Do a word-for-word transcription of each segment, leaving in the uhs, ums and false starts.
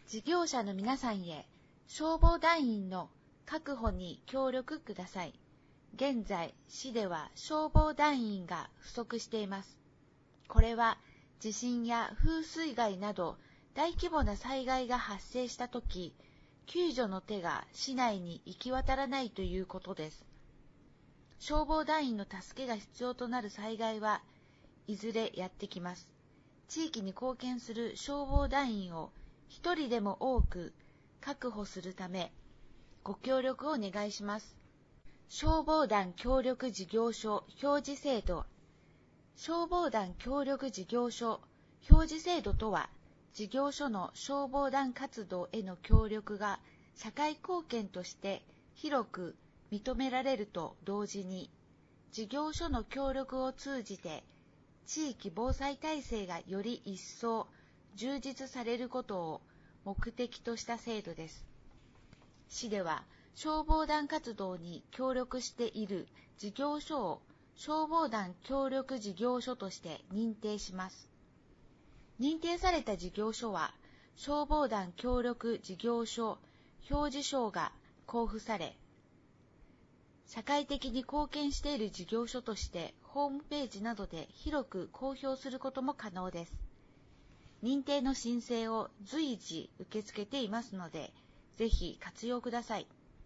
事業者の皆さんへ、消防団員の確保に協力ください。現在、市では消防団員が不足しています。これは地震や風水害など大規模な災害が発生したとき、救助の手が市内に行き渡らないということです。消防団員の助けが必要となる災害はいずれやってきます。地域に貢献する消防団員を一人でも多く確保するため、ご協力をお願いします。消防団協力事業所表示制度。消防団協力事業所表示制度とは、事業所の消防団活動への協力が社会貢献として広く認められると同時に、事業所の協力を通じて地域防災体制がより一層充実されることを目的とした制度です。市では消防団活動に協力している事業所を消防団協力事業所として認定します。認定された事業所は消防団協力事業所表示証が交付され、社会的に貢献している事業所としてホームページなどで広く公表することも可能です。認定の申請を随時受け付けていますので、ぜひ活用ください。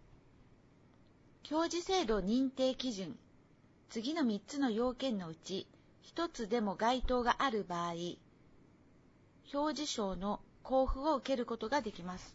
表示制度認定基準。次のみっつの要件のうちひとつでも該当がある場合、表示証の交付を受けることができます。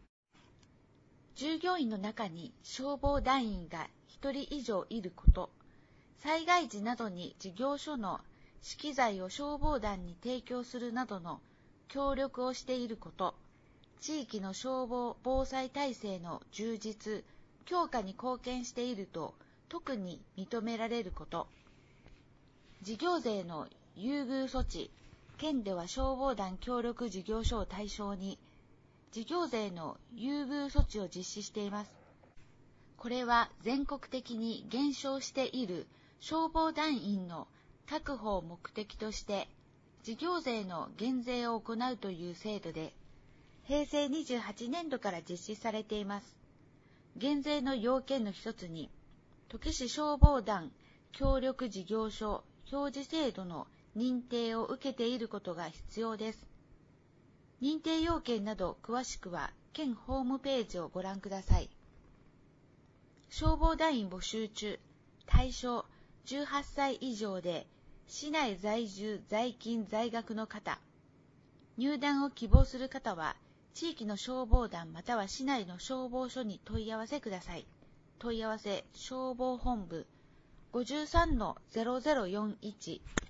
従業員の中に消防団員がひとり以上いること、災害時などに事業所の資機材を消防団に提供するなどの協力をしていること、地域の消防・防災体制の充実・強化に貢献していると特に認められること、事業税の優遇措置、県では消防団協力事業所を対象に、事業税の優遇措置を実施しています。これは全国的に減少している消防団員の確保を目的として、事業税の減税を行うという制度で、へいせいにじゅうはちねんどから実施されています。減税の要件の一つに、土岐市消防団協力事業所表示制度の認定を受けていることが必要です。認定要件など詳しくは県ホームページをご覧ください。消防団員募集中、対象じゅうはっさい以上で市内在住在勤在学の方、入団を希望する方は地域の消防団または市内の消防署に問い合わせください。問い合わせ消防本部 ごじゅうさんのゼロゼロよんいち